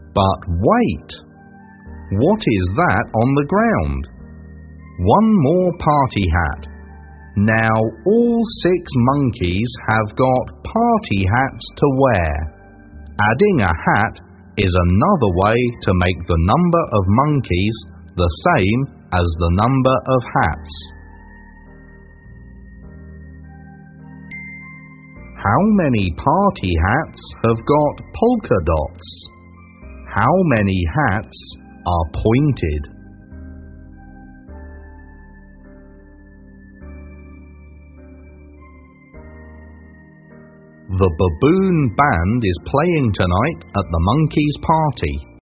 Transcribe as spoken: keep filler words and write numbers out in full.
But wait! What is that on the ground? One more party hat. Now all six monkeys have got party hats to wear. Adding a hat is another way to make the number of monkeys the same as the number of hats. How many party hats have got polka dots? How many hats are pointed? The baboon band is playing tonight at the monkeys' party.